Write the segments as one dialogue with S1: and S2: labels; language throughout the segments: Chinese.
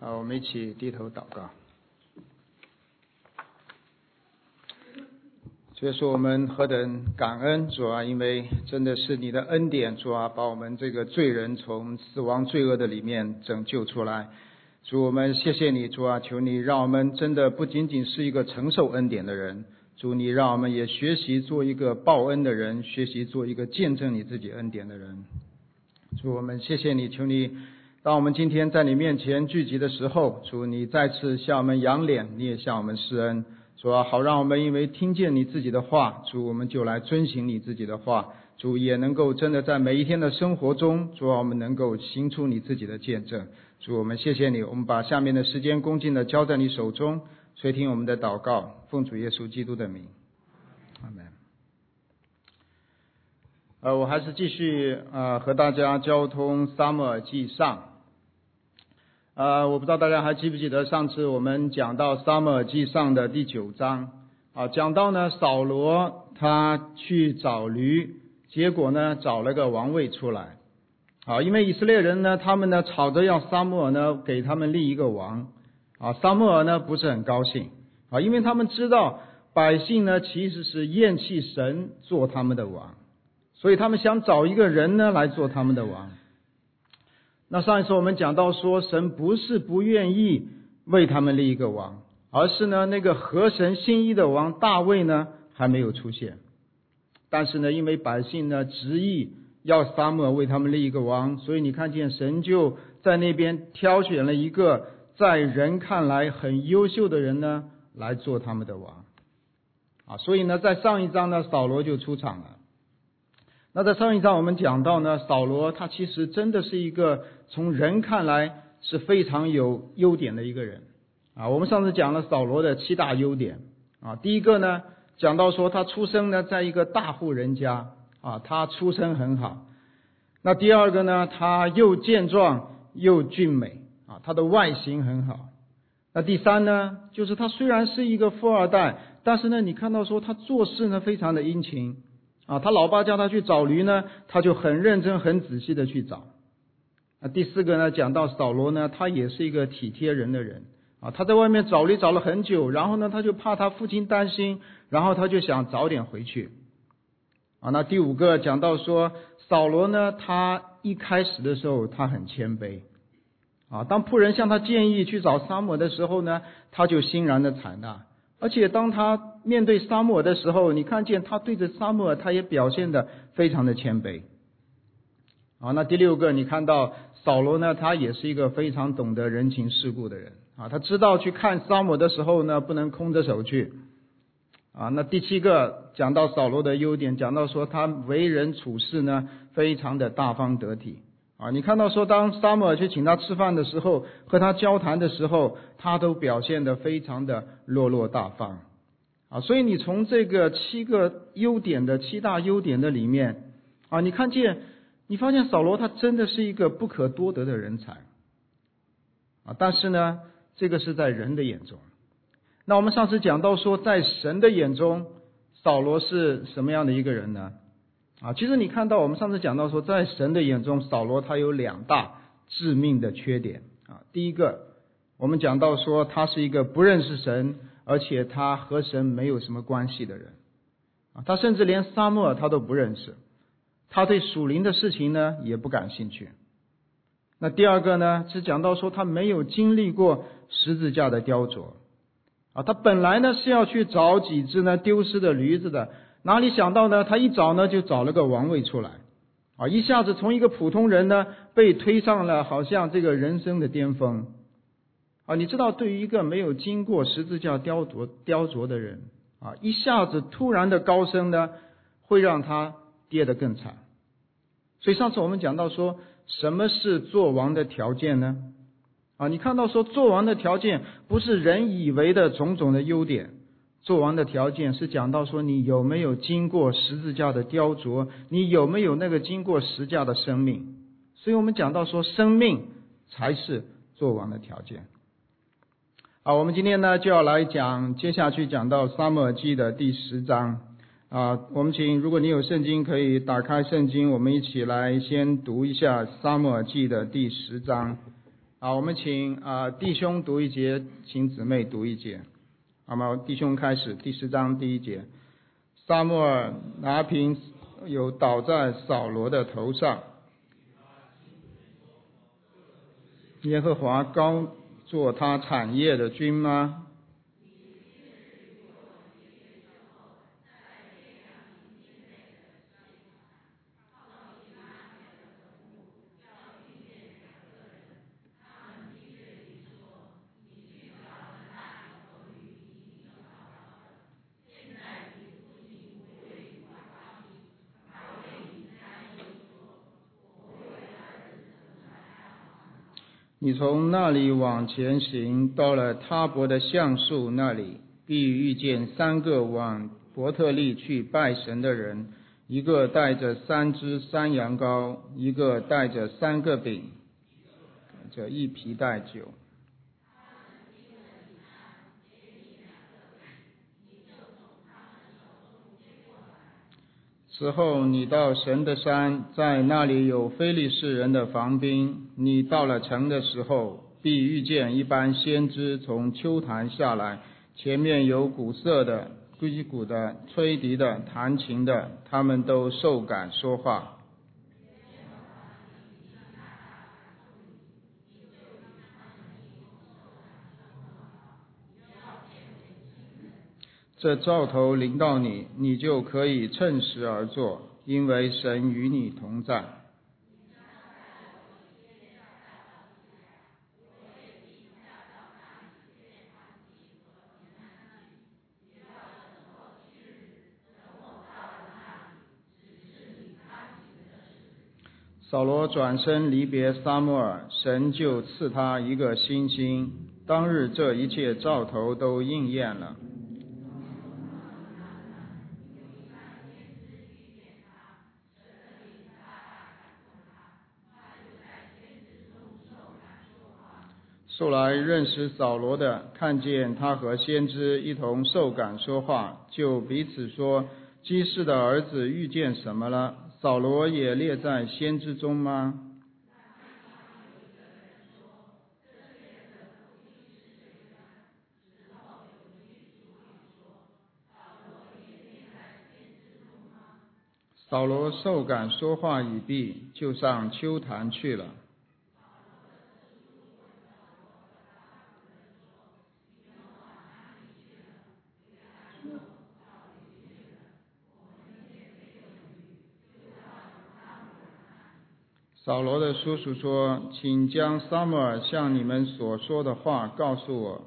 S1: 我们一起低头祷告。所以说我们何等感恩主啊，因为真的是你的恩典，主啊，把我们这个罪人从死亡罪恶的里面拯救出来。主，我们谢谢你，主啊，求你让我们真的不仅仅是一个承受恩典的人，主，你让我们也学习做一个报恩的人，学习做一个见证你自己恩典的人。主，我们谢谢你，求你当我们今天在你面前聚集的时候，主，你再次向我们扬脸，你也向我们施恩。主啊，好让我们因为听见你自己的话，主，我们就来遵行你自己的话。主，也能够真的在每一天的生活中，主啊，我们能够行出你自己的见证。主，我们谢谢你，我们把下面的时间恭敬的交在你手中，垂听我们的祷告，奉主耶稣基督的名，阿门。我还是继续和大家交通撒母耳记上。我不知道大家还记不记得上次我们讲到撒母耳记上的第9章讲到呢扫罗他去找驴，结果呢找了个王位出来因为以色列人呢他们呢吵着要撒母耳呢给他们立一个王撒母耳呢不是很高兴因为他们知道百姓呢其实是厌弃神做他们的王，所以他们想找一个人呢来做他们的王。那上一次我们讲到说，神不是不愿意为他们立一个王，而是呢那个合神心意的王大卫呢还没有出现。但是呢因为百姓呢执意要撒母耳为他们立一个王，所以你看见神就在那边挑选了一个在人看来很优秀的人呢来做他们的王所以呢在上一章呢扫罗就出场了。那在上一章我们讲到呢，扫罗他其实真的是一个从人看来是非常有优点的一个人我们上次讲了扫罗的7大优点第一个呢讲到说他出生呢在一个大户人家他出身很好。那第二个呢，他又健壮又俊美他的外形很好。那第三呢，就是他虽然是一个富二代，但是呢你看到说他做事呢非常的殷勤他老爸叫他去找驴呢，他就很认真很仔细的去找。第四个呢，讲到扫罗呢，他也是一个体贴人的人他在外面找驴找了很久，然后呢他就怕他父亲担心，然后他就想早点回去那第五个讲到说，扫罗呢他一开始的时候他很谦卑当仆人向他建议去找撒母耳的时候呢，他就欣然的采纳。而且当他面对撒母耳的时候，你看见他对着撒母耳他也表现得非常的谦卑那第六个，你看到扫罗呢他也是一个非常懂得人情世故的人他知道去看撒母耳的时候呢不能空着手去那第七个讲到扫罗的优点，讲到说他为人处事呢非常的大方得体你看到说当撒母耳去请他吃饭的时候，和他交谈的时候，他都表现得非常的落落大方所以你从这个7大优点的里面你发现扫罗他真的是一个不可多得的人才但是呢这个是在人的眼中。那我们上次讲到说在神的眼中扫罗是什么样的一个人呢其实你看到我们上次讲到说在神的眼中扫罗他有2大致命的缺点第一个，我们讲到说他是一个不认识神，而且他和神没有什么关系的人他甚至连撒母耳他都不认识，他对属灵的事情呢也不感兴趣。那第二个呢，是讲到说他没有经历过十字架的雕琢他本来呢是要去找几只呢丢失的驴子的，哪里想到呢他一找呢就找了个王位出来一下子从一个普通人呢被推上了好像这个人生的巅峰你知道对于一个没有经过十字架雕琢的人一下子突然的高升呢会让他跌得更惨。所以上次我们讲到说什么是做王的条件呢你看到说做王的条件不是人以为的种种的优点，做王的条件是讲到说你有没有经过十字架的雕琢，你有没有那个经过十字架的生命。所以我们讲到说生命才是做王的条件我们今天呢就要来接下去讲到撒母耳记的第10章我们如果你有圣经可以打开圣经，我们一起来先读一下撒母耳记的第10章好，我们请弟兄读一节，请姊妹读一节。好吗？弟兄开始，第10章第1节。撒母耳拿瓶油倒在扫罗的头上，耶和华高做他产业的君吗？你从那里往前行，到了他伯的橡树那里，必遇见3个往伯特利去拜神的人，一个带着3只山羊羔，一个带着3个饼，这一皮带酒。此后你到神的山，在那里有非利士人的防兵。你到了城的时候，必遇见一班先知从丘坛下来，前面有鼓瑟的、击鼓的、吹笛的、弹琴的，他们都受感说话。这兆头临到你，你就可以趁时而作，因为神与你同在。扫罗转身离别撒母耳，神就赐他一个新心。当日这一切兆头都应验了。后来认识扫罗的，看见他和先知一同受感说话，就彼此说：基士的儿子遇见什么了？扫罗也列在先知中吗？扫罗受感说话已毕，就上丘坛去了。扫罗的叔叔说：请将撒母耳向你们所说的话告诉我。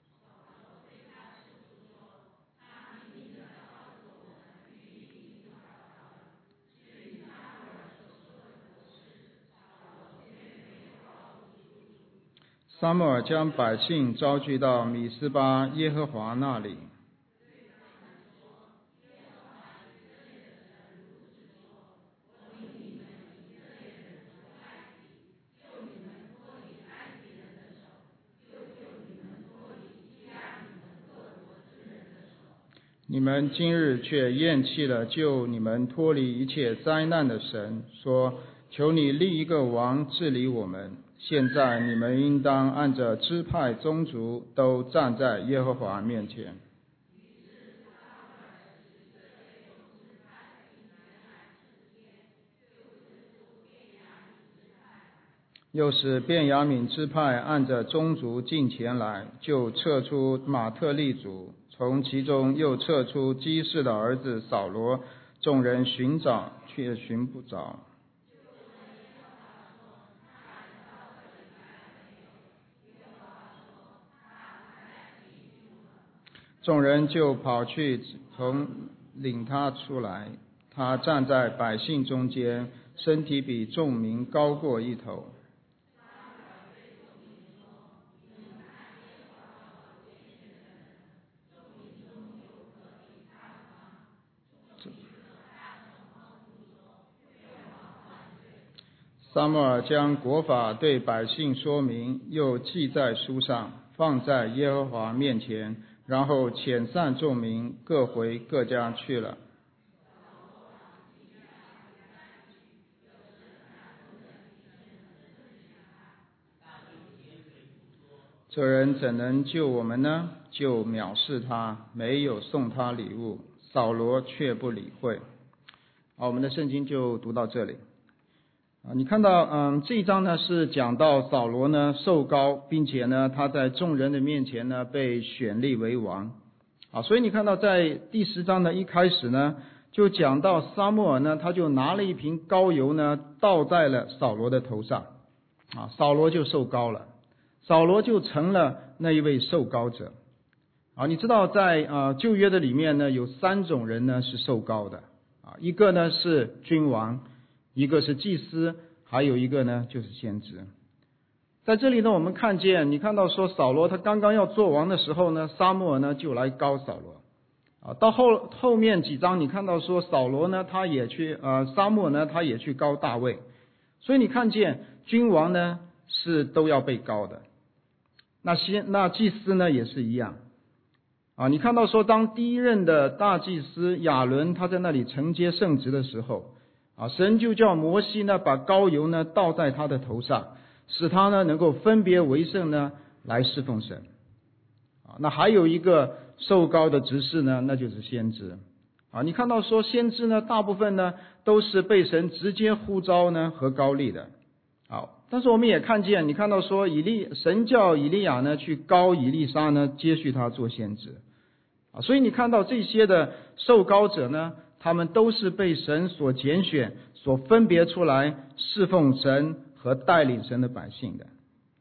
S1: 撒母耳将百姓招聚到米斯巴耶和华那里。你们今日却厌弃了救你们脱离一切灾难的神，说：求你立一个王治理我们。现在你们应当按着支派宗族都站在耶和华面前。又使便雅悯支派按着宗族进前来，就撤出马特利族，从其中又撤出基士的儿子扫罗，众人寻找却寻不着。众人就跑去领他出来，他站在百姓中间，身体比众民高过一头。撒母耳将国法对百姓说明，又记在书上，放在耶和华面前，然后遣散众民，各回各家去了。 这人怎能救我们呢？就藐视他，没有送他礼物，扫罗却不理会。好，我们的圣经就读到这里。你看到这一章呢是讲到扫罗呢受膏，并且呢他在众人的面前呢被选立为王。所以你看到在第10章的一开始呢，就讲到撒母耳呢他就拿了一瓶膏油呢倒在了扫罗的头上，扫罗就受膏了，扫罗就成了那一位受膏者。你知道在旧约的里面呢有3种人呢是受膏的，一个呢是君王，一个是祭司，还有一个呢就是先知。在这里呢我们看见，你看到说扫罗他刚刚要做王的时候呢，撒母耳呢就来膏扫罗。到后面几章你看到说扫罗呢他也去撒母耳呢他也去膏大卫。所以你看见君王呢是都要被膏的，那祭司呢也是一样。你看到说当第一任的大祭司亚伦他在那里承接圣职的时候，神就叫摩西呢把膏油呢倒在他的头上，使他呢能够分别为圣呢来侍奉神。那还有一个受膏的执事呢，那就是先知。你看到说先知呢大部分呢都是被神直接呼召呢和膏立的。但是我们也看见，你看到说神叫以利亚呢去膏以利沙呢接续他做先知。所以你看到这些的受膏者呢，他们都是被神所拣选、所分别出来侍奉神和带领神的百姓的。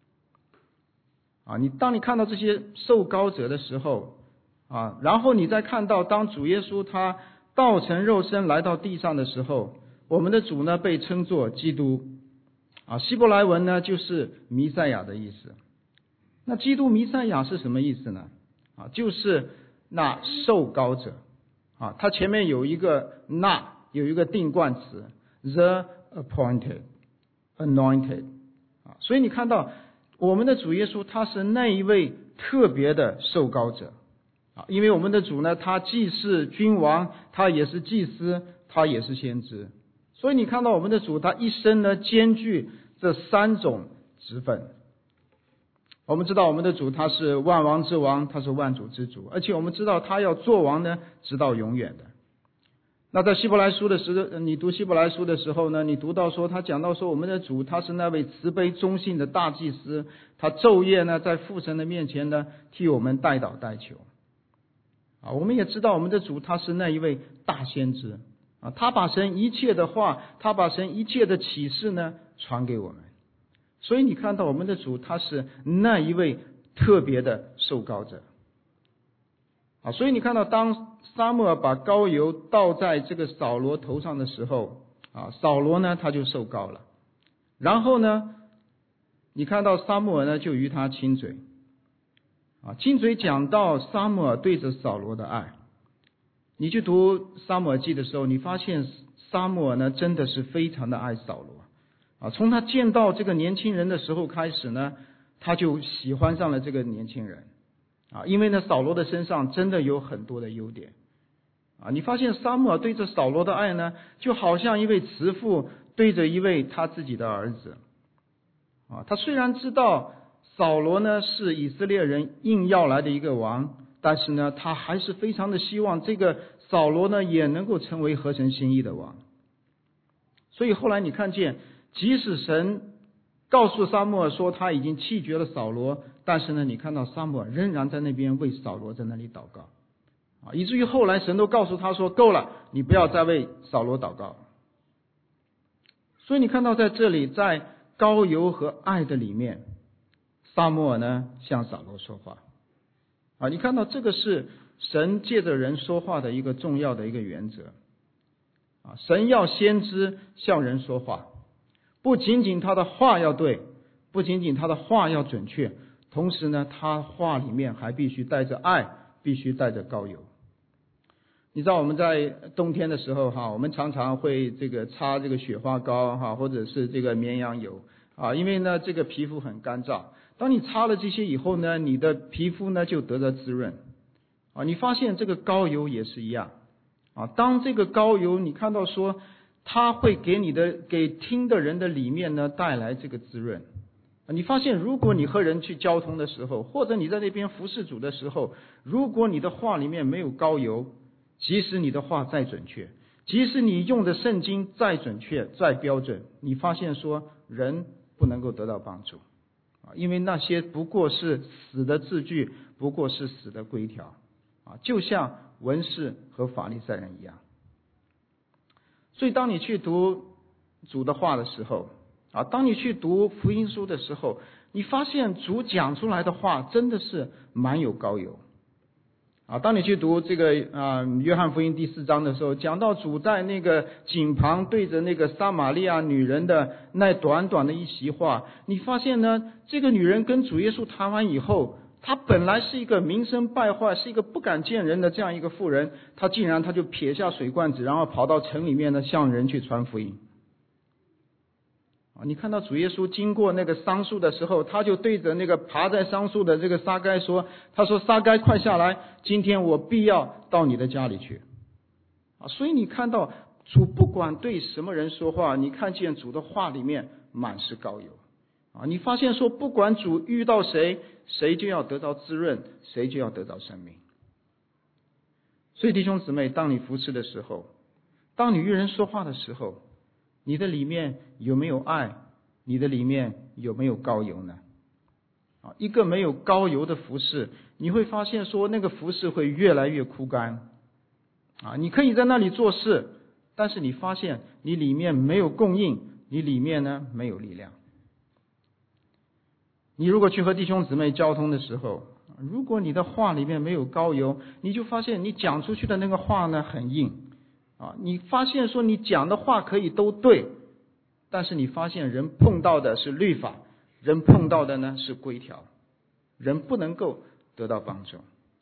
S1: 当你看到这些受膏者的时候，然后你再看到当主耶稣他道成肉身来到地上的时候，我们的主呢被称作基督。希伯来文呢就是弥赛亚的意思。那基督弥赛亚是什么意思呢？就是那受膏者。它前面有一个有一个定冠词 the appointed anointed。所以你看到我们的主耶稣他是那一位特别的受膏者。因为我们的主呢他既是君王，他也是祭司，他也是先知。所以你看到我们的主他一生呢兼具这3种职分。我们知道我们的主他是万王之王，他是万主之主，而且我们知道他要做王呢直到永远的。那在希伯来书的时候，你读希伯来书的时候呢，你读到说他讲到说我们的主他是那位慈悲忠信的大祭司，他昼夜呢在父神的面前呢替我们代祷代求。我们也知道我们的主他是那一位大先知，他把神一切的话，他把神一切的启示呢传给我们。所以你看到我们的主他是那一位特别的受膏者。所以你看到当撒母耳把膏油倒在这个扫罗头上的时候，扫罗呢他就受膏了。然后呢你看到撒母耳呢就与他亲嘴。亲嘴讲到撒母耳对着扫罗的爱。你去读撒母耳记的时候，你发现撒母耳呢真的是非常的爱扫罗。从他见到这个年轻人的时候开始呢，他就喜欢上了这个年轻人。因为呢扫罗的身上真的有很多的优点。你发现撒母耳对着扫罗的爱呢，就好像一位慈父对着一位他自己的儿子。他虽然知道扫罗呢是以色列人硬要来的一个王，但是呢他还是非常的希望这个扫罗呢也能够成为合神心意的王。所以后来你看见，即使神告诉撒母耳说他已经弃绝了扫罗，但是呢你看到撒母耳仍然在那边为扫罗在那里祷告。以至于后来神都告诉他说够了，你不要再为扫罗祷告。所以你看到在这里，在膏油和爱的里面，撒母耳呢向扫罗说话。你看到这个是神借着人说话的一个重要的一个原则。神要先知向人说话，不仅仅他的话要对，不仅仅他的话要准确，同时呢他话里面还必须带着爱，必须带着膏油。你知道我们在冬天的时候我们常常会擦这个雪花膏或者是这个绵羊油因为呢这个皮肤很干燥。当你擦了这些以后呢，你的皮肤呢就得到滋润。你发现这个膏油也是一样。当这个膏油你看到说它会给听的人的里面呢带来这个滋润， 你发现如果你和人去交通的时候，或者你在那边服侍主的时候，如果你的话里面没有膏油，即使你的话再准确，即使你用的圣经再准确再标准，你发现说人不能够得到帮助，因为那些不过是死的字句，不过是死的规条，就像文士和法利赛人一样。所以当你去读主的话的时候，当你去读福音书的时候，你发现主讲出来的话真的是蛮有膏油。当你去读这个约翰福音第4章的时候，讲到主在那个井旁对着那个撒玛利亚女人的那短短的一席话，你发现呢，这个女人跟主耶稣谈完以后，她本来是一个名声败坏，是一个不敢见人的这样一个妇人，她竟然就撇下水罐子，然后跑到城里面呢向人去传福音。你看到主耶稣经过那个桑树的时候，他就对着那个爬在桑树的这个撒该说，他说撒该快下来，今天我必要到你的家里去。所以你看到主不管对什么人说话，你看见主的话里面满是膏油。你发现说不管主遇到谁，谁就要得到滋润，谁就要得到生命。所以弟兄姊妹，当你服侍的时候，当你与人说话的时候，你的里面有没有爱？你的里面有没有膏油呢？一个没有膏油的服侍，你会发现说那个服侍会越来越枯干。你可以在那里做事，但是你发现你里面没有供应，你里面呢没有力量。你如果去和弟兄姊妹交通的时候，如果你的话里面没有膏油，你就发现你讲出去的那个话呢很硬。你发现说你讲的话可以都对，但是你发现人碰到的是律法，人碰到的呢是规条，人不能够得到帮助。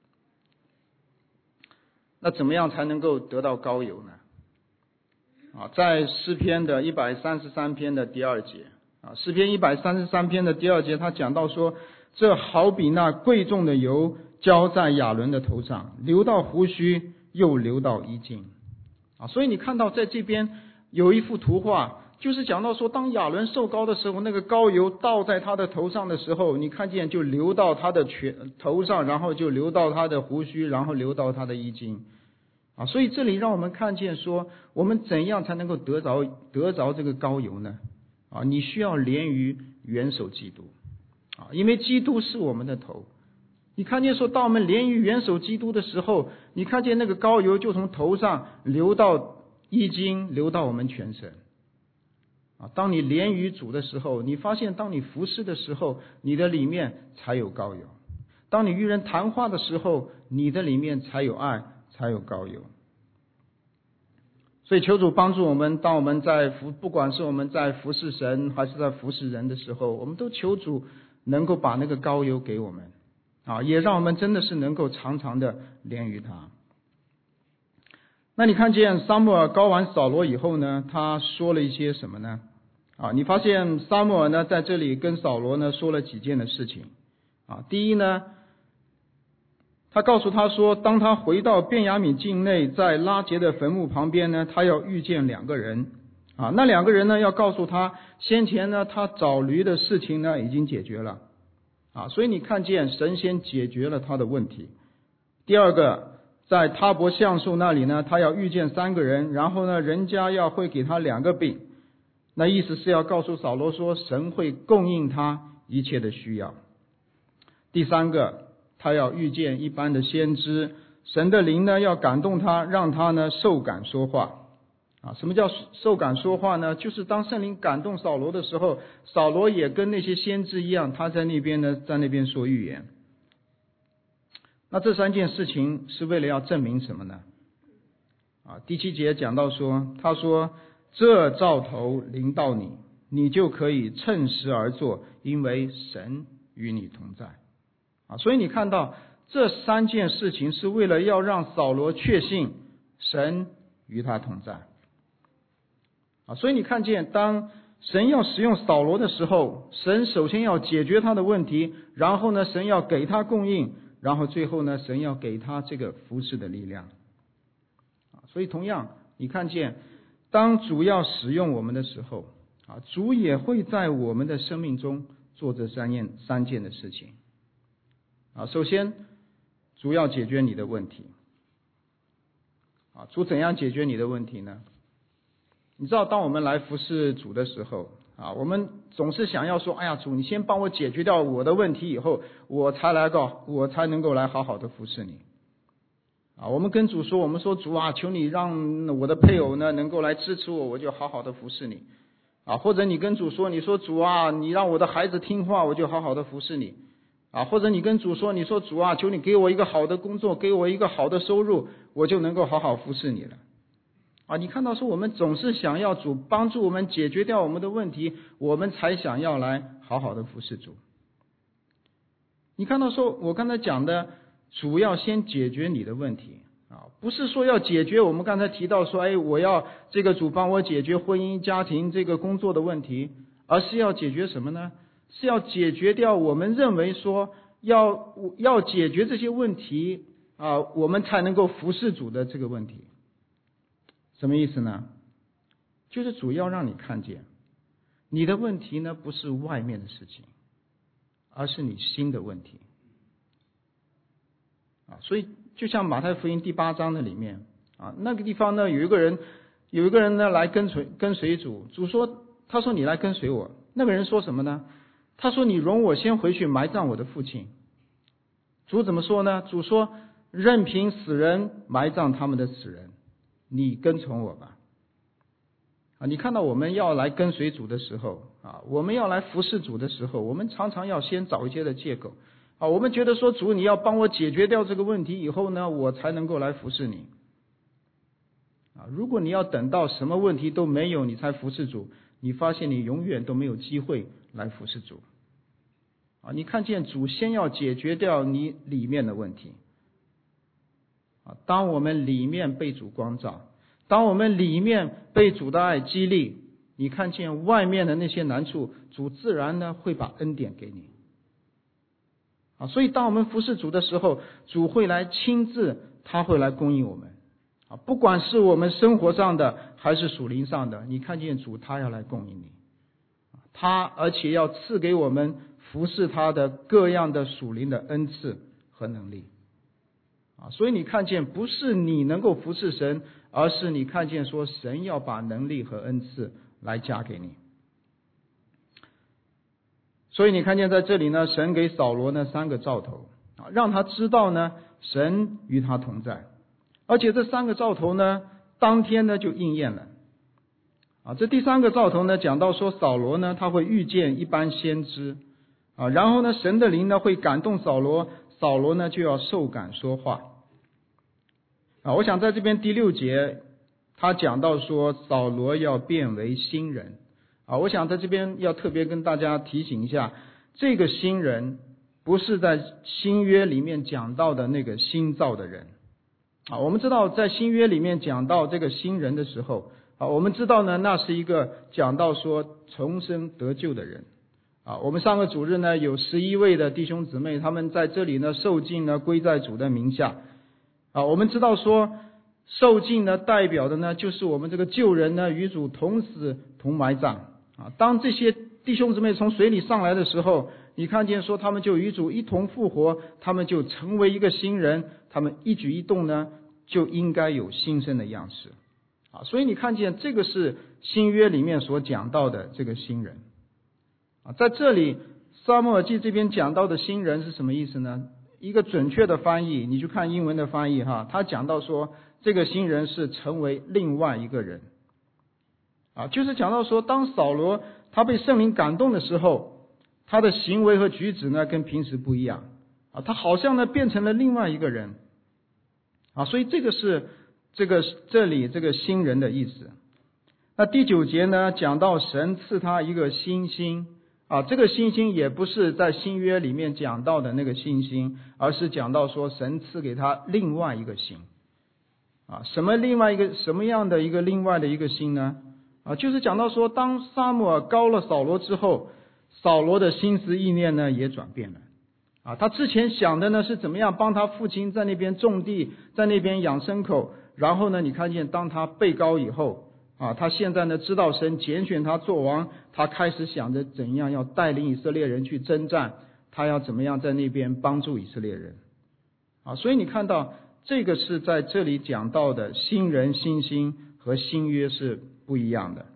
S1: 那怎么样才能够得到膏油呢？在诗篇的133篇的第2节，诗篇133篇的第2节，他讲到说，这好比那贵重的油浇在亚伦的头上，流到胡须，又流到衣襟。所以你看到在这边有一幅图画，就是讲到说，当亚伦受膏的时候，那个膏油倒在他的头上的时候，你看见就流到他的头上，然后就流到他的胡须，然后流到他的衣襟。所以这里让我们看见说，我们怎样才能够得着这个膏油呢？你需要连于元首基督，因为基督是我们的头。你看见说，当我们连于元首基督的时候，你看见那个膏油就从头上流到衣襟，流到我们全身。当你连于主的时候，你发现当你服侍的时候，你的里面才有膏油；当你与人谈话的时候，你的里面才有爱，才有膏油。所以求主帮助我们，当我们不管是我们在服侍神还是在服侍人的时候，我们都求主能够把那个膏油给我们，也让我们真的是能够常常的连于他。那你看见撒母耳膏完扫罗以后呢，他说了一些什么呢？你发现撒母耳呢在这里跟扫罗呢说了几件的事情。第一呢，他告诉他说，当他回到便雅悯境内，在拉结的坟墓旁边呢，他要遇见2个人。那2个人呢要告诉他，先前呢他找驴的事情呢已经解决了。所以你看见神先解决了他的问题。第二个，在他伯橡树那里呢，他要遇见3个人，然后呢人家会给他2个饼，那意思是要告诉扫罗说，神会供应他一切的需要。第3个，他要遇见一般的先知，神的灵呢要感动他，让他呢受感说话。什么叫受感说话呢？就是当圣灵感动扫罗的时候，扫罗也跟那些先知一样，他在那边说预言。那这3件事情是为了要证明什么呢？第7节讲到说，他说，这兆头临到你，你就可以趁时而作，因为神与你同在。所以你看到这3件事情是为了要让扫罗确信神与他同在。所以你看见当神要使用扫罗的时候，神首先要解决他的问题，然后呢神要给他供应，然后最后呢神要给他这个服侍的力量。所以同样你看见当主要使用我们的时候，主也会在我们的生命中做这三件的事情。首先主要解决你的问题。主怎样解决你的问题呢？你知道当我们来服侍主的时候我们总是想要说，哎呀，主你先帮我解决掉我的问题以后，我才能够来好好的服侍你。我们跟主说，我们说主求你让我的配偶呢能够来支持我，我就好好的服侍你。或者你跟主说，你说主你让我的孩子听话，我就好好的服侍你。或者你跟主说，你说主求你给我一个好的工作，给我一个好的收入，我就能够好好服侍你了。你看到说我们总是想要主帮助我们解决掉我们的问题，我们才想要来好好的服侍主。你看到说我刚才讲的，主要先解决你的问题不是说要解决我们刚才提到说我要这个主帮我解决婚姻家庭这个工作的问题，而是要解决什么呢？是要解决掉我们认为说要解决这些问题我们才能够服侍主的这个问题。什么意思呢？就是主要让你看见你的问题呢不是外面的事情，而是你心的问题所以就像马太福音第8章的里面那个地方呢有一个人呢来跟随主，他说你来跟随我。那个人说什么呢？他说你容我先回去埋葬我的父亲。主怎么说呢？主说任凭死人埋葬他们的死人，你跟从我吧。你看到我们要来跟随主的时候我们要来服侍主的时候，我们常常要先找一些的借口我们觉得说主你要帮我解决掉这个问题以后呢，我才能够来服侍你如果你要等到什么问题都没有你才服侍主，你发现你永远都没有机会来服侍主你看见主先要解决掉你里面的问题当我们里面被主光照，当我们里面被主的爱激励，你看见外面的那些难处，主自然呢会把恩典给你所以当我们服侍主的时候，主会来亲自，他会来供应我们不管是我们生活上的还是属灵上的，你看见主他要来供应你而且要赐给我们服侍他的各样的属灵的恩赐和能力所以你看见不是你能够服侍神，而是你看见说神要把能力和恩赐来加给你。所以你看见在这里呢，神给扫罗呢3个兆头让他知道呢神与他同在，而且这3个兆头呢当天呢就应验了这第3个兆头呢讲到说扫罗呢他会遇见一般先知然后呢神的灵呢会感动扫罗，扫罗呢就要受感说话我想在这边第6节他讲到说扫罗要变为新人我想在这边要特别跟大家提醒一下，这个新人不是在新约里面讲到的那个新造的人我们知道在新约里面讲到这个新人的时候我们知道呢那是一个讲到说重生得救的人我们上个主日呢有11位的弟兄姊妹，他们在这里呢受浸呢归在主的名下我们知道说受浸呢代表的呢就是我们这个旧人呢与主同死同埋葬当这些弟兄姊妹从水里上来的时候，你看见说他们就与主一同复活，他们就成为一个新人，他们一举一动呢就应该有新生的样式所以你看见这个是新约里面所讲到的这个新人在这里撒母耳记这边讲到的新人是什么意思呢？一个准确的翻译，你去看英文的翻译他讲到说这个新人是成为另外一个人就是讲到说当扫罗他被圣灵感动的时候，他的行为和举止呢跟平时不一样他好像呢变成了另外一个人所以这个是这里这个新人的意思。那第9节呢讲到神赐他一个新心这个新心也不是在新约里面讲到的那个新心，而是讲到说神赐给他另外一个心什么样的一个另外的一个心呢就是讲到说当撒母耳膏了扫罗之后，扫罗的心思意念呢也转变了他之前想的呢是怎么样帮他父亲在那边种地，在那边养牲口，然后呢你看见当他被膏以后他现在呢知道神拣选他做王，他开始想着怎样要带领以色列人去征战，他要怎么样在那边帮助以色列人。所以你看到这个是在这里讲到的新人新心和新约是不一样的。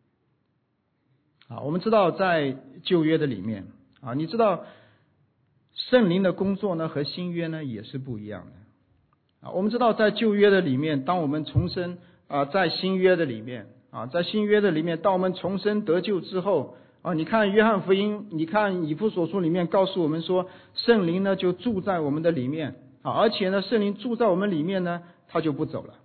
S1: 我们知道在旧约的里面你知道圣灵的工作呢和新约呢也是不一样的。我们知道在旧约的里面，当我们重生在新约的里面在新约的里面，当我们重生得救之后你看约翰福音，你看以弗所书里面告诉我们说，圣灵呢就住在我们的里面而且呢圣灵住在我们里面呢，他就不走了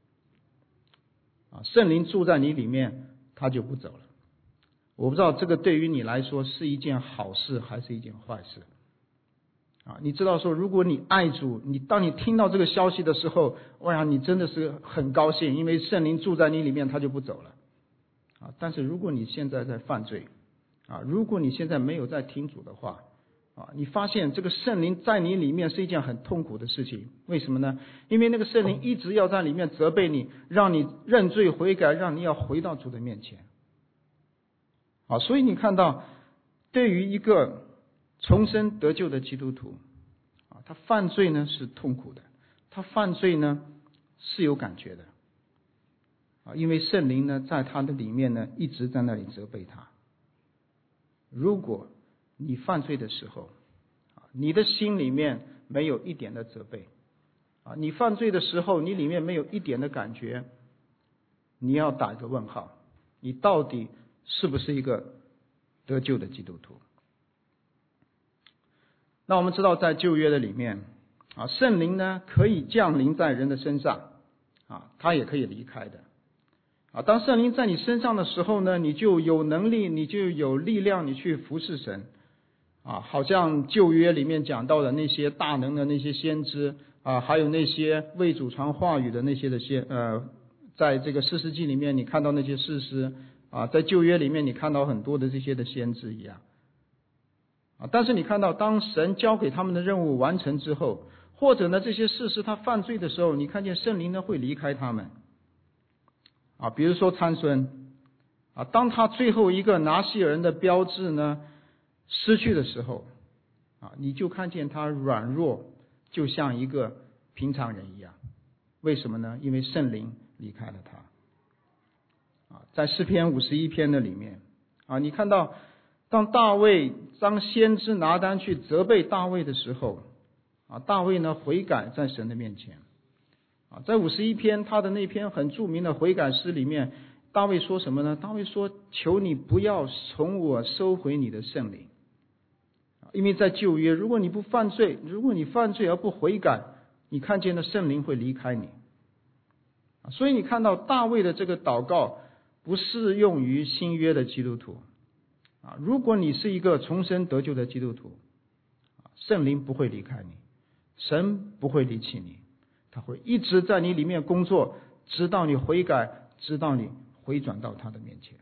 S1: 圣灵住在你里面，他就不走了。我不知道这个对于你来说是一件好事还是一件坏事你知道说，如果你爱主，当你听到这个消息的时候，你真的是很高兴，因为圣灵住在你里面，他就不走了但是如果你现在在犯罪如果你现在没有在听主的话你发现这个圣灵在你里面是一件很痛苦的事情。为什么呢？因为那个圣灵一直要在里面责备你，让你认罪悔改，让你要回到主的面前所以你看到对于一个重生得救的基督徒他犯罪呢是痛苦的，他犯罪呢是有感觉的因为圣灵呢在他的里面呢一直在那里责备他。如果你犯罪的时候你的心里面没有一点的责备你犯罪的时候你里面没有一点的感觉，你要打一个问号，你到底是不是一个得救的基督徒？那我们知道在旧约的里面圣灵呢可以降临在人的身上他也可以离开的当圣灵在你身上的时候呢，你就有能力，你就有力量，你去服侍神好像旧约里面讲到的那些大能的那些先知还有那些为主传话语的那些的在这个士师记里面你看到那些士师在旧约里面你看到很多的这些的先知一样但是你看到当神交给他们的任务完成之后，或者呢这些士师他犯罪的时候，你看见圣灵呢会离开他们比如说参孙当他最后一个拿细尔人的标志呢失去的时候你就看见他软弱，就像一个平常人一样。为什么呢？因为圣灵离开了他在诗篇51篇的里面你看到当先知拿单去责备大卫的时候大卫呢悔改在神的面前在51篇他的那篇很著名的悔改诗里面，大卫说什么呢？大卫说，求你不要从我收回你的圣灵。因为在旧约，如果你不犯罪，如果你犯罪而不悔改，你看见的圣灵会离开你所以你看到大卫的这个祷告不适用于新约的基督徒如果你是一个重生得救的基督徒，圣灵不会离开你，神不会离弃你，他会一直在你里面工作，直到你悔改，直到你回转到他的面前。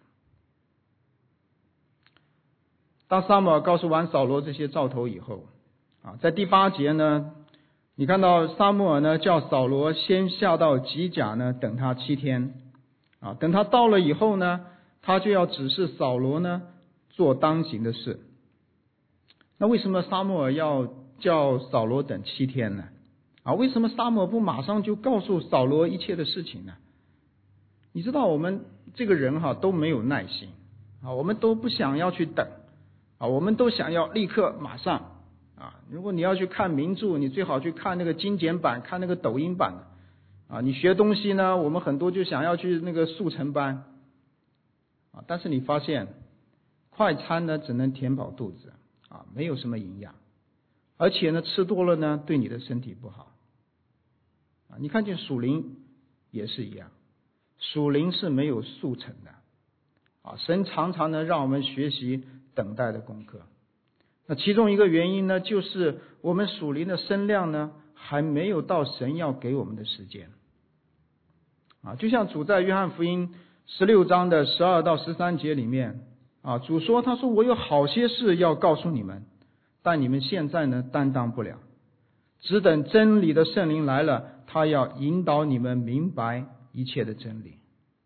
S1: 当撒母耳告诉完扫罗这些兆头以后在第8节呢，你看到撒母耳呢叫扫罗先下到吉甲呢等他7天等他到了以后呢，他就要指示扫罗呢做当行的事。那为什么撒母耳要叫扫罗等7天呢为什么撒母耳不马上就告诉扫罗一切的事情呢？你知道我们这个人都没有耐心我们都不想要去等我们都想要立刻马上如果你要去看名著，你最好去看那个精简版，看那个抖音版的你学东西呢，我们很多就想要去那个速成班但是你发现快餐呢只能填饱肚子没有什么营养，而且呢吃多了呢对你的身体不好你看见属灵也是一样，属灵是没有速成的神常常呢让我们学习等待的功课。那其中一个原因呢，就是我们属灵的身量呢还没有到神要给我们的时间就像主在约翰福音16章的12到13节里面主说，他说我有好些事要告诉你们，但你们现在呢担当不了，只等真理的圣灵来了，他要引导你们明白一切的真理。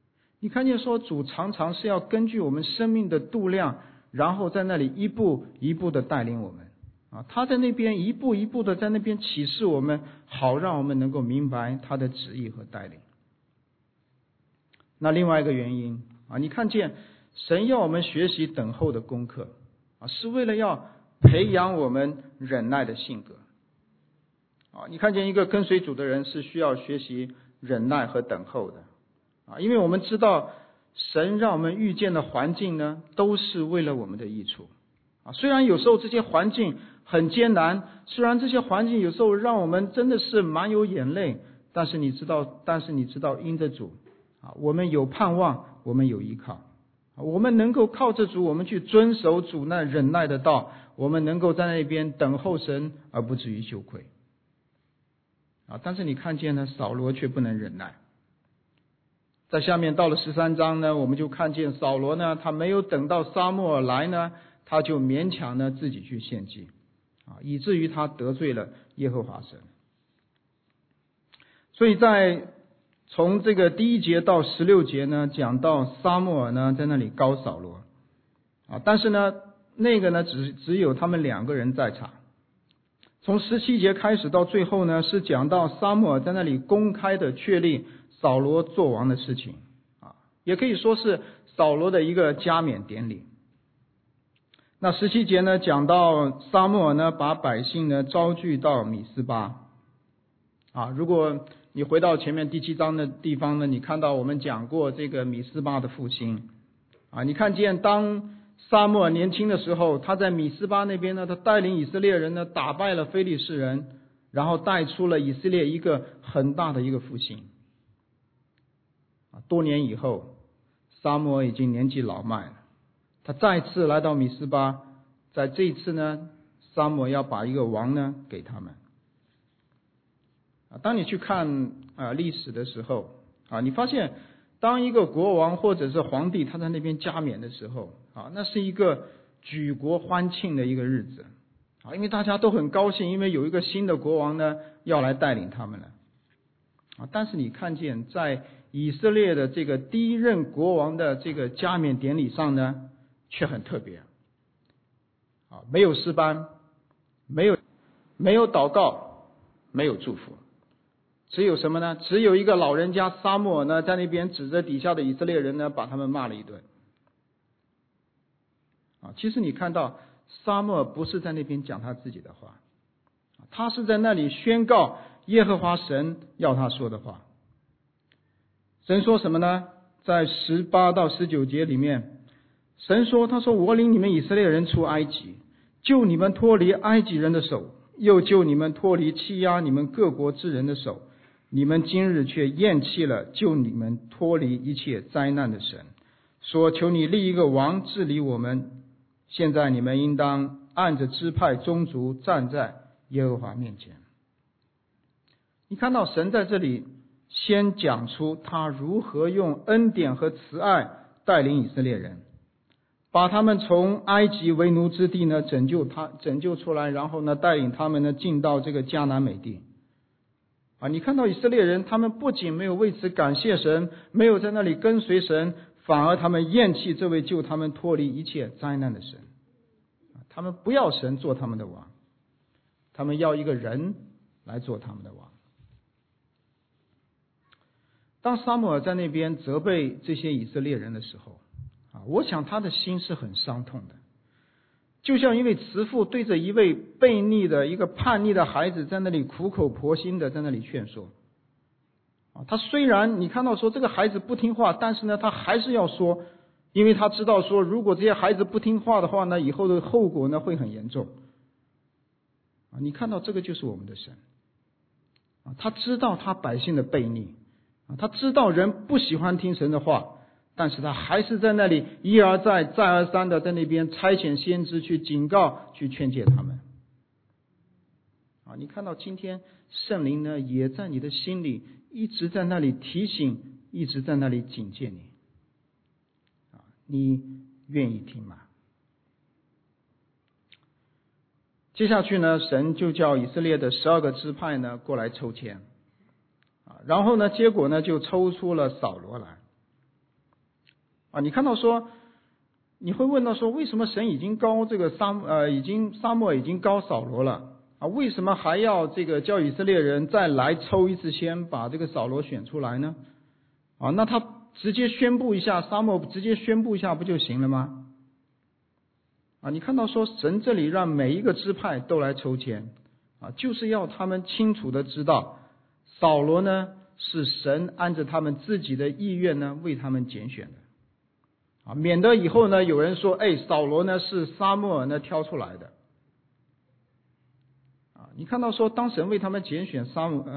S1: 你看见说主常常是要根据我们生命的度量，然后在那里一步一步的带领我们他在那边一步一步的在那边启示我们，好让我们能够明白他的旨意和带领。那另外一个原因你看见神要我们学习等候的功课是为了要培养我们忍耐的性格你看见一个跟随主的人是需要学习忍耐和等候的因为我们知道神让我们遇见的环境呢，都是为了我们的益处虽然有时候这些环境很艰难，虽然这些环境有时候让我们真的是满有眼泪，但是你知道因着主我们有盼望，我们有依靠我们能够靠着主，我们去遵守主那忍耐的道，我们能够在那边等候神，而不至于羞愧但是你看见呢，扫罗却不能忍耐。在下面到了13章呢，我们就看见扫罗呢，他没有等到撒母耳来呢，他就勉强呢自己去献祭以至于他得罪了耶和华神。所以从这个第1节到16节呢，讲到撒母耳呢在那里膏扫罗但是呢那个呢只有他们2个人在场。从17节开始到最后呢，是讲到撒母耳在那里公开的确立扫罗做王的事情也可以说是扫罗的一个加冕典礼。那17节呢，讲到撒母耳呢把百姓呢招聚到米斯巴如果你回到前面第7章的地方呢，你看到我们讲过这个米斯巴的复兴你看见当撒母耳年轻的时候，他在米斯巴那边呢，他带领以色列人呢打败了非利士人，然后带出了以色列一个很大的一个复兴多年以后，撒母耳已经年纪老迈了，他再次来到米斯巴，在这一次呢，撒母耳要把一个王呢给他们当你去看历史的时候你发现当一个国王或者是皇帝他在那边加冕的时候那是一个举国欢庆的一个日子因为大家都很高兴，因为有一个新的国王呢要来带领他们了但是你看见在以色列的这个第一任国王的这个加冕典礼上呢，却很特别没有诗班，没有祷告，没有祝福，只有什么呢？只有一个老人家撒母耳呢在那边指着底下的以色列人呢，把他们骂了一顿其实你看到撒母耳不是在那边讲他自己的话，他是在那里宣告耶和华神要他说的话。神说什么呢？在18到19节里面，神说，他说我领你们以色列人出埃及，救你们脱离埃及人的手，又救你们脱离欺压你们各国之人的手，你们今日却厌弃了救你们脱离一切灾难的神，说求你立一个王治理我们，现在你们应当按着支派宗族站在耶和华面前。你看到神在这里先讲出他如何用恩典和慈爱带领以色列人，把他们从埃及为奴之地呢拯救出来，然后呢带领他们呢进到这个迦南美地你看到以色列人，他们不仅没有为此感谢神，没有在那里跟随神，反而他们厌弃这位救他们脱离一切灾难的神他们不要神做他们的王，他们要一个人来做他们的王。当撒母耳在那边责备这些以色列人的时候我想他的心是很伤痛的，就像一位慈父对着一位悖逆的一个叛逆的孩子在那里苦口婆心的在那里劝说他虽然你看到说这个孩子不听话，但是呢他还是要说，因为他知道说如果这些孩子不听话的话呢，以后的后果呢会很严重你看到这个就是我们的神他知道他百姓的悖逆他知道人不喜欢听神的话，但是他还是在那里一而再再而三的在那边差遣先知去警告去劝诫他们你看到今天圣灵呢也在你的心里一直在那里提醒，一直在那里警戒你你愿意听吗？接下去呢，神就叫以色列的12个支派呢过来抽签然后呢结果呢就抽出了扫罗来你看到说，你会问到说，为什么神已经高这个撒母耳已经高扫罗了为什么还要这个叫以色列人再来抽一次签，把这个扫罗选出来呢？那他直接宣布一下，撒母耳直接宣布一下不就行了吗？你看到说，神这里让每一个支派都来抽签就是要他们清楚的知道，扫罗呢是神按着他们自己的意愿呢为他们拣选的免得以后呢有人说，扫罗呢是撒母耳呢挑出来的你看到说，当神为他们拣选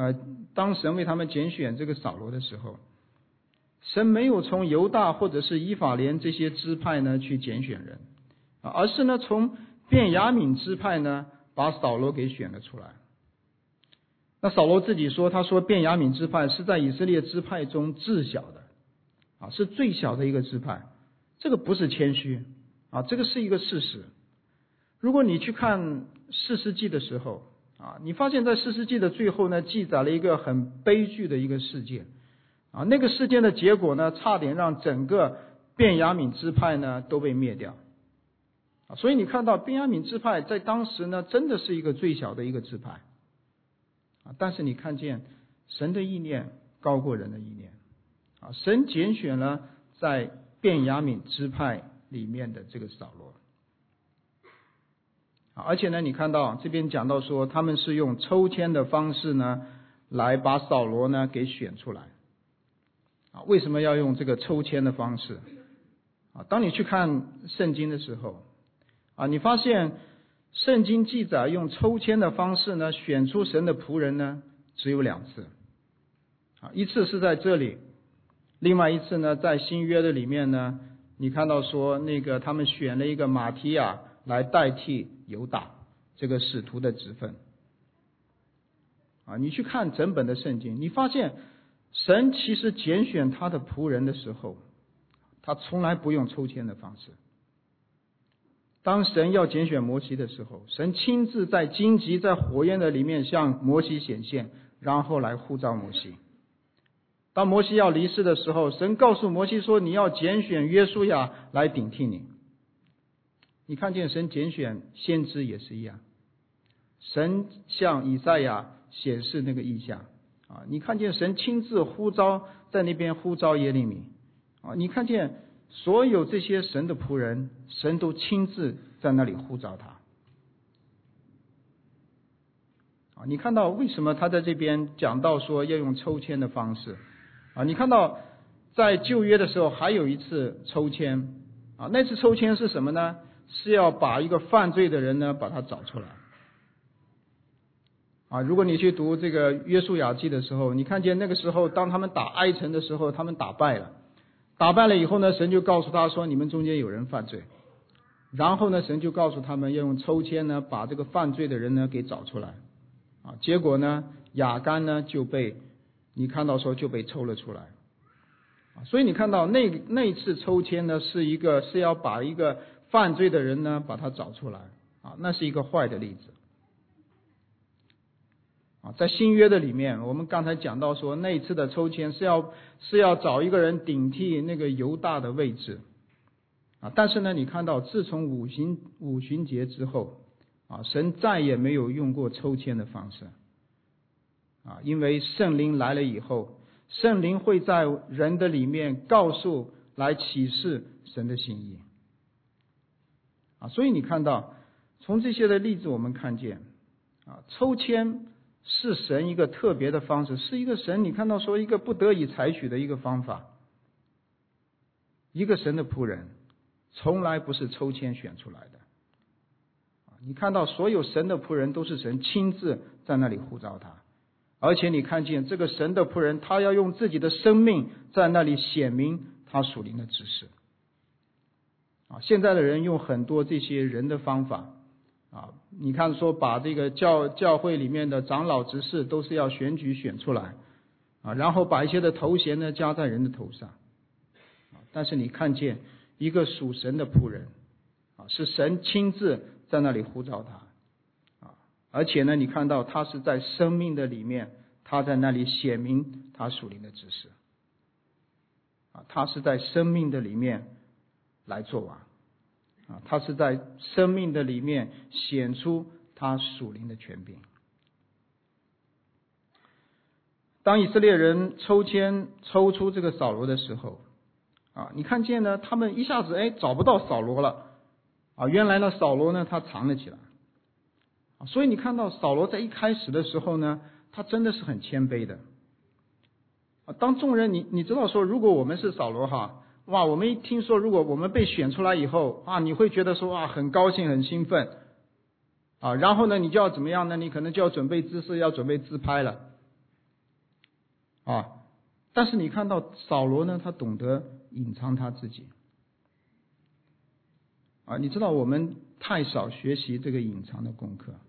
S1: 这个扫罗的时候，神没有从犹大或者是以法莲这些支派呢去拣选人而是呢从便雅悯支派呢把扫罗给选了出来。那扫罗自己说，他说便雅悯支派是在以色列支派中至小的是最小的一个支派。这个不是谦虚这个是一个事实。如果你去看士师记的时候你发现在士师记的最后呢记载了一个很悲剧的一个事件那个事件的结果呢差点让整个便雅悯支派呢都被灭掉所以你看到便雅悯支派在当时呢真的是一个最小的一个支派但是你看见神的意念高过人的意念神拣选了在便雅悯支派里面的这个扫罗而且呢你看到这边讲到说，他们是用抽签的方式呢来把扫罗呢给选出来为什么要用这个抽签的方式当你去看圣经的时候你发现圣经记载用抽签的方式呢选出神的仆人呢只有2次一次是在这里，另外一次呢在新约的里面呢，你看到说那个他们选了一个马提亚来代替犹大这个使徒的职分你去看整本的圣经，你发现神其实拣选他的仆人的时候，他从来不用抽签的方式。当神要拣选摩西的时候，神亲自在荆棘在火焰的里面向摩西显现，然后来呼召摩西。当摩西要离世的时候，神告诉摩西说，你要拣选约书亚来顶替你。你看见神拣选先知也是一样，神向以赛亚显示那个异象你看见神亲自呼召，在那边呼召耶利米你看见所有这些神的仆人，神都亲自在那里呼召他你看到为什么他在这边讲到说要用抽签的方式你看到在旧约的时候还有一次抽签那次抽签是什么呢？是要把一个犯罪的人呢把他找出来如果你去读这个约书亚记的时候，你看见那个时候当他们打埃城的时候，他们打败了以后呢，神就告诉他说，你们中间有人犯罪，然后呢神就告诉他们要用抽签呢把这个犯罪的人呢给找出来结果呢亚干呢就被你看到说就被抽了出来所以你看到那一次抽签呢是要把一个犯罪的人呢把他找出来那是一个坏的例子在新约的里面，我们刚才讲到说那一次的抽签是要找一个人顶替那个犹大的位置但是呢你看到自从五旬节之后神再也没有用过抽签的方式因为圣灵来了以后，圣灵会在人的里面告诉来启示神的心意所以你看到从这些的例子我们看见抽签是神一个特别的方式，是一个神你看到说一个不得已采取的一个方法。一个神的仆人从来不是抽签选出来的你看到所有神的仆人都是神亲自在那里呼召他，而且你看见这个神的仆人他要用自己的生命在那里显明他属灵的指示现在的人用很多这些人的方法你看说把这个教会里面的长老执事都是要选举选出来然后把一些的头衔呢加在人的头上但是你看见一个属神的仆人是神亲自在那里呼召他而且呢你看到他是在生命的里面，他在那里显明他属灵的指示他是在生命的里面来做王，他是在生命的里面显出他属灵的权柄。当以色列人抽出这个扫罗的时候，你看见呢，他们一下子找不到扫罗了，原来呢扫罗呢他藏了起来，所以你看到扫罗在一开始的时候呢，他真的是很谦卑的。当众人你知道说，如果我们是扫罗我们一听说如果我们被选出来以后你会觉得说很高兴很兴奋然后呢你就要怎么样呢？你可能就要准备姿势，要准备自拍了但是你看到扫罗呢，他懂得隐藏他自己你知道我们太少学习这个隐藏的功课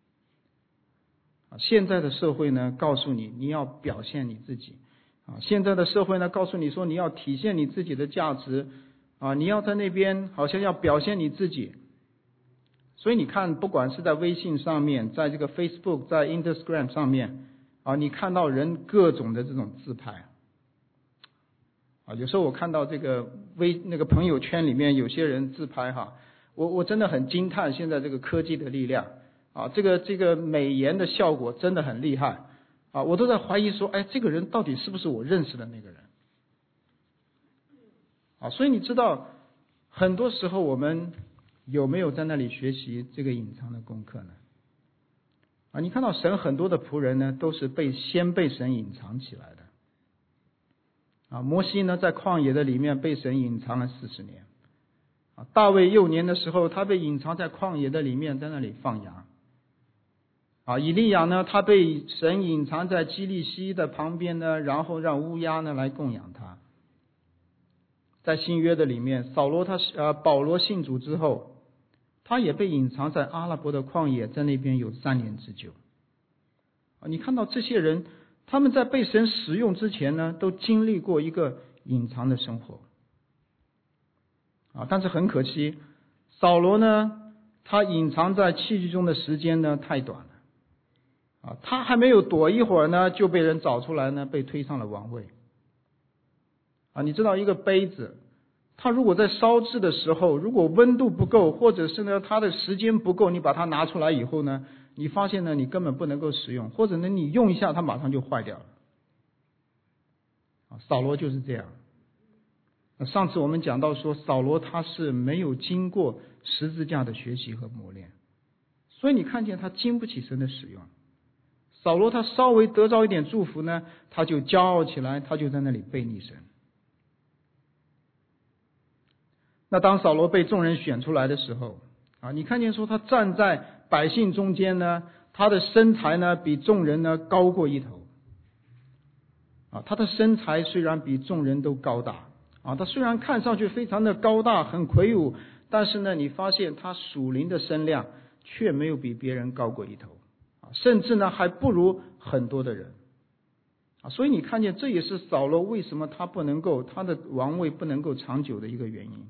S1: 现在的社会呢告诉你你要表现你自己现在的社会呢告诉你说你要体现你自己的价值你要在那边好像要表现你自己。所以你看，不管是在微信上面，在这个 Facebook， 在 Instagram 上面你看到人各种的这种自拍有时候我看到这个那个朋友圈里面有些人自拍我真的很惊叹现在这个科技的力量这个美颜的效果真的很厉害我都在怀疑说这个人到底是不是我认识的那个人所以你知道很多时候我们有没有在那里学习这个隐藏的功课呢你看到神很多的仆人呢都是先被神隐藏起来的摩西呢在旷野的里面被神隐藏了40年大卫幼年的时候他被隐藏在旷野的里面，在那里放羊以利亚呢他被神隐藏在基利西的旁边呢，然后让乌鸦呢来供养他。在新约的里面，保罗信主之后，他也被隐藏在阿拉伯的旷野，在那边有3年之久你看到这些人他们在被神使用之前呢，都经历过一个隐藏的生活但是很可惜，扫罗呢他隐藏在器具中的时间呢太短了他还没有躲一会儿呢，就被人找出来呢，被推上了王位你知道一个杯子，它如果在烧制的时候，如果温度不够，或者是呢它的时间不够，你把它拿出来以后呢，你发现呢你根本不能够使用，或者呢你用一下它马上就坏掉了扫罗就是这样。上次我们讲到说，扫罗他是没有经过十字架的学习和磨练，所以你看见他经不起神的使用。扫罗他稍微得着一点祝福呢，他就骄傲起来，他就在那里背逆神。那当扫罗被众人选出来的时候你看见说他站在百姓中间呢，他的身材呢比众人呢高过一头他的身材虽然比众人都高大他虽然看上去非常的高大很魁梧，但是呢你发现他属灵的身量却没有比别人高过一头甚至呢还不如很多的人所以你看见这也是扫罗为什么他的王位不能够长久的一个原因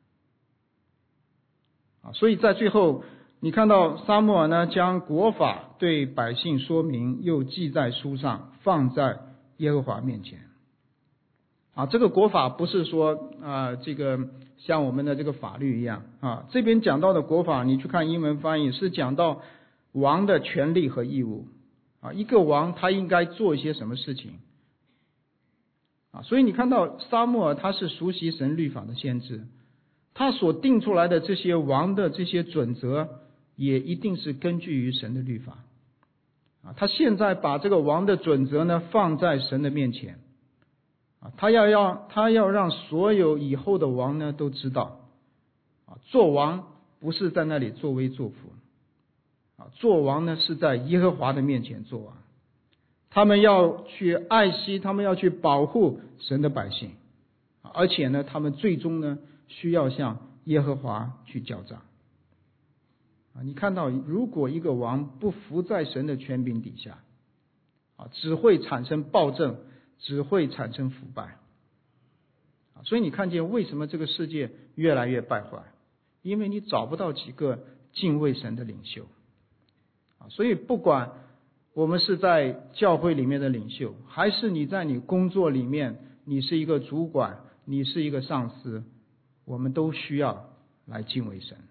S1: 所以在最后你看到撒母耳呢将国法对百姓说明，又记在书上，放在耶和华面前这个国法不是说这个像我们的这个法律一样这边讲到的国法，你去看英文翻译是讲到王的权利和义务一个王他应该做一些什么事情所以你看到撒母耳他是熟悉神律法的先知，他所定出来的这些王的这些准则也一定是根据于神的律法他现在把这个王的准则呢放在神的面前他要让所有以后的王呢都知道做王不是在那里作威作福做王呢是在耶和华的面前做王，他们要去爱惜，他们要去保护神的百姓而且呢他们最终呢需要向耶和华去交账你看到如果一个王不服在神的权柄底下只会产生暴政，只会产生腐败所以你看见为什么这个世界越来越败坏，因为你找不到几个敬畏神的领袖所以不管我们是在教会里面的领袖，还是你在你工作里面你是一个主管， 你是一个上司，我们都需要来敬畏神。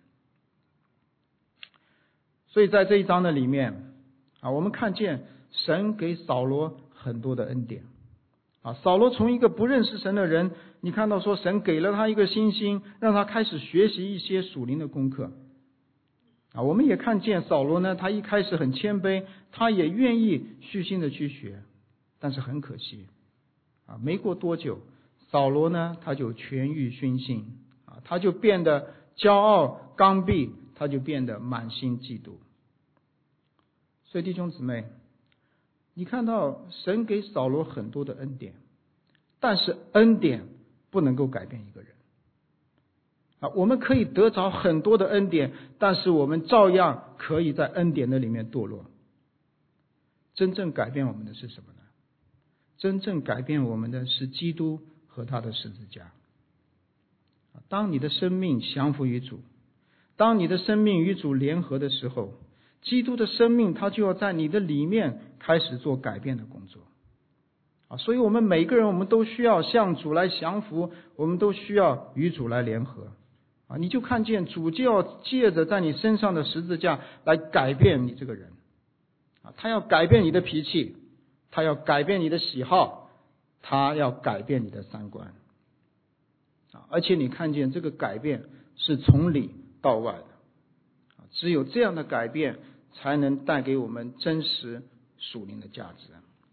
S1: 所以在这一章的里面我们看见神给扫罗很多的恩典扫罗从一个不认识神的人，你看到说神给了他一个信心，让他开始学习一些属灵的功课我们也看见扫罗呢，他一开始很谦卑，他也愿意虚心的去学，但是很可惜没过多久，扫罗呢他就权欲熏心他就变得骄傲刚愎，他就变得满心嫉妒。所以弟兄姊妹，你看到神给扫罗很多的恩典，但是恩典不能够改变一个人我们可以得着很多的恩典，但是我们照样可以在恩典的里面堕落。真正改变我们的是什么呢？真正改变我们的是基督和他的十字架。当你的生命降服于主，当你的生命与主联合的时候，基督的生命他就要在你的里面开始做改变的工作所以我们每个人，我们都需要向主来降服，我们都需要与主来联合你就看见主就要借着在你身上的十字架来改变你这个人他要改变你的脾气，他要改变你的喜好，他要改变你的三观而且你看见这个改变是从里到外的只有这样的改变才能带给我们真实属灵的价值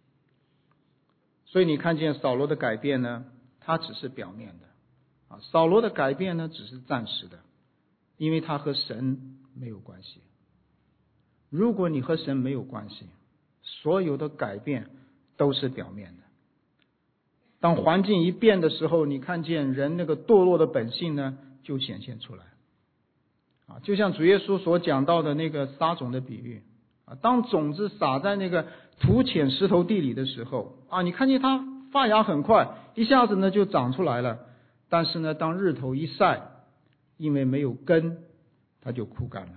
S1: 所以你看见扫罗的改变呢，它只是表面的扫罗的改变呢只是暂时的，因为他和神没有关系。如果你和神没有关系，所有的改变都是表面的。当环境一变的时候，你看见人那个堕落的本性呢就显现出来就像主耶稣所讲到的那个撒种的比喻当种子撒在那个土浅石头地里的时候你看见它发芽很快，一下子呢就长出来了，但是呢当日头一晒，因为没有根，它就枯干了。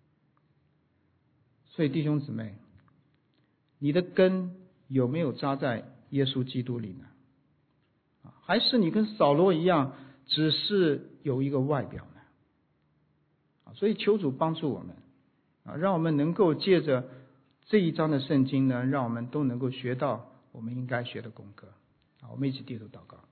S1: 所以弟兄姊妹，你的根有没有扎在耶稣基督里呢？还是你跟扫罗一样，只是有一个外表呢？所以求主帮助我们让我们能够借着这一章的圣经呢，让我们都能够学到我们应该学的功课我们一起低头祷告。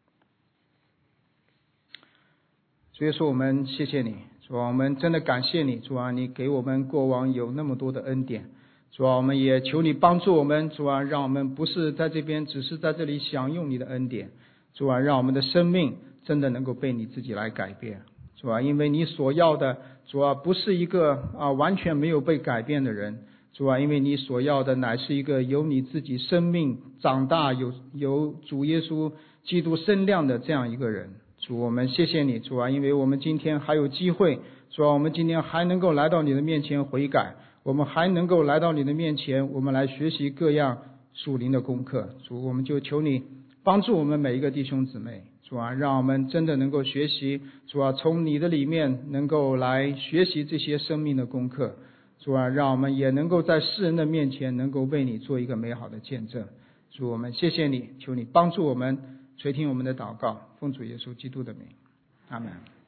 S1: 所以说我们谢谢你，主我们真的感谢你，主你给我们过往有那么多的恩典，主我们也求你帮助我们，主让我们不是在这边只是在这里享用你的恩典，主让我们的生命真的能够被你自己来改变，主因为你所要的主不是一个完全没有被改变的人，主因为你所要的乃是一个有你自己生命长大，有主耶稣基督身量的这样一个人。主我们谢谢你，主因为我们今天还有机会，主我们今天还能够来到你的面前悔改，我们还能够来到你的面前，我们来学习各样属灵的功课。主我们就求你帮助我们每一个弟兄姊妹，主让我们真的能够学习，主从你的里面能够来学习这些生命的功课，主让我们也能够在世人的面前能够为你做一个美好的见证。主我们谢谢你，求你帮助我们，垂听我们的祷告，奉主耶稣基督的名，阿们。